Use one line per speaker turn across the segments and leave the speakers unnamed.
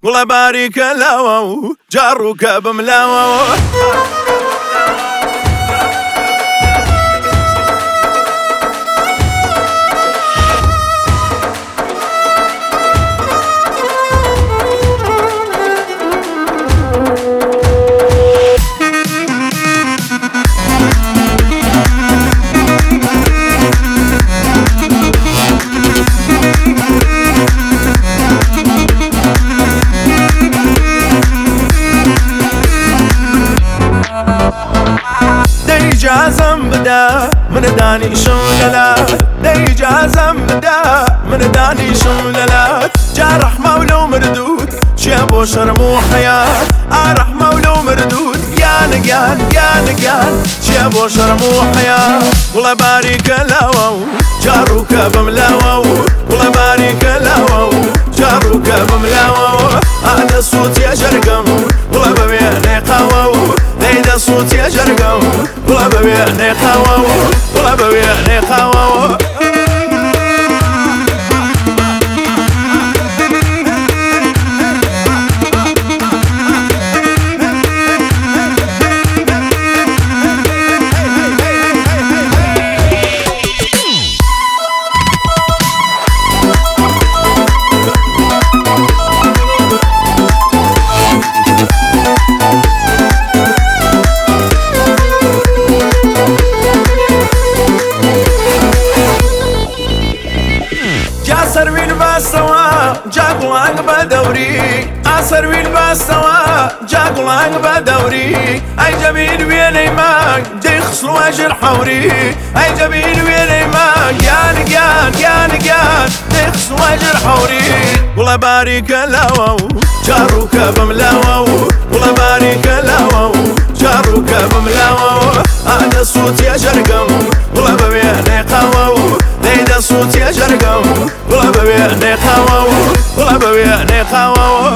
والله بارك له جاروك بملاوه. جازم بدا من داني شوللا دي جازم بدا من داني شوللا جارح مولو مردود شابو شرمو حياة أرح مولو مردود يا نقان يا نقان شابو شرمو حياة. والله بارك له جاروك بملاوه والله بارك له جاروك بملاوه. هذا الصوت يا جرقم والله ببيعني قواه هيدا الصوت يا جرقم والله ببيعني قواه والله ببيعني قواه. سروين باستوا جاكوان بدوري سروين باستوا جاكوان بدوري اي جميل ويني ماك ديخص واجر حوري اي جميل ويني ماك يا نقان يا نقان ديخص واجر حوري. والله بارك له جاروك بملاوه والله بارك له جاروك بملاوه. هذا الصوت يا جرقم والله ببيعني قواه هيدا الصوت يا جرقم والله ببيعني قواه والله ببيعني قواه.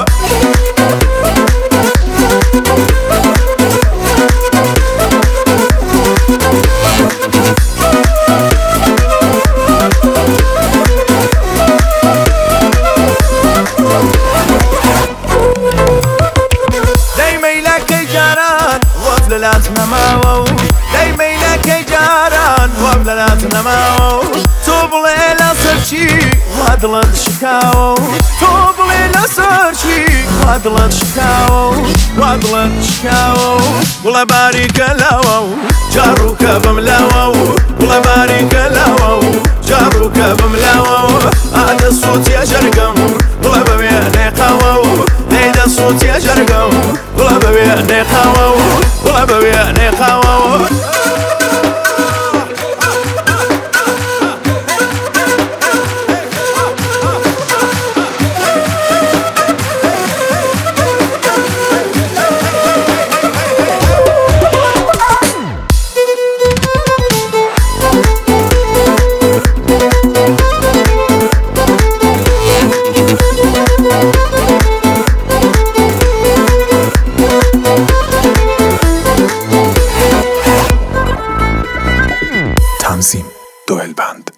دايما لك جاران وفللاتنا ماوو دايما لك جاران وفللاتنا ماوو. توب ليلة سرشي وادلت شكاو توب ليلة سرشي وادلت شكاو وادلت شكاو. والله بارك له جاروك بملاوه والله بارك له جاروك بملاوه. هذا الصوت يا جرقم والله ببيعني قواه هيدا الصوت يا جرقم والله ببيعني قواه والله ببيعني قواه.
تنظیم دوئل بند.